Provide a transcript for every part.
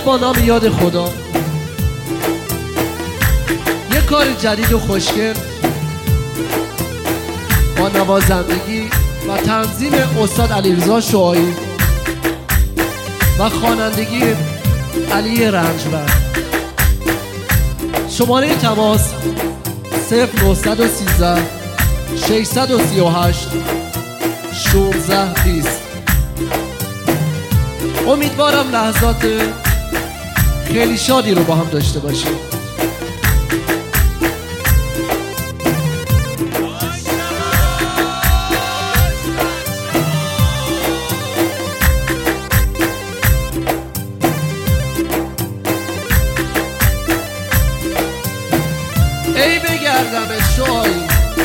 با نام یاد خدا یه کار جدید و خوشگل با نوازندگی و تنظیم استاد علیرضا شعاعی و خوانندگی علی رنجبر. شماره تماس 0913 638 1620. امیدوارم لحظات خیلی شادی رو با هم داشته باشیم. ای بگردم شعاعی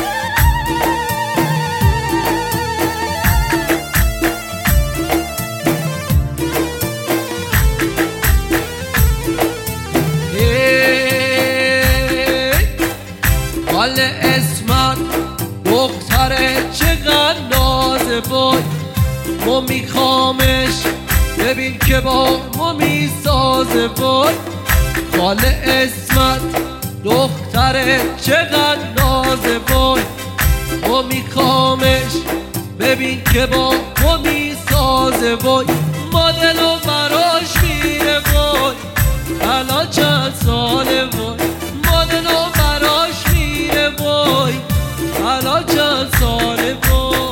حال اسمت دختره چقدر نازه وای ما میخوامش ببین که با ما میسازه وای حال اسمت دختره چقدر نازه وای ما میخوامش ببین که با ما میسازه وای ما دلو براش میره وای الان چند ساله وای ما دلو براش میره وای الان چند ساله وای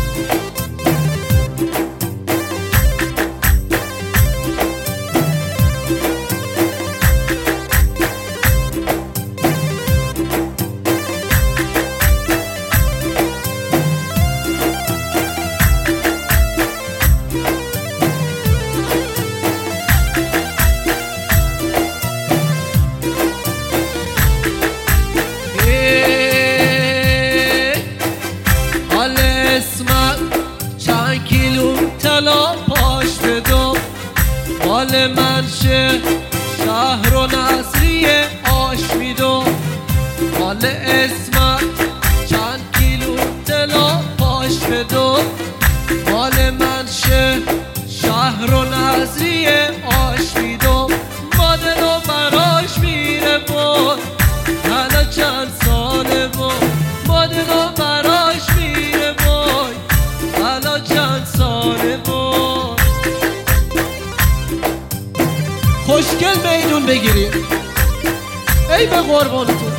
چند کیلو طلا پاش بدم مال من شهر و نصریه آش میدم مال اسمت چند کیلو طلا پاش بدم مال من شهر و نصریه آش میدم ما دلو براش میره بود حالا چند ساله بود ما دلو براش میره بود حالا چند ساله بود خوشگل میدون بگیریم ای به قربانتون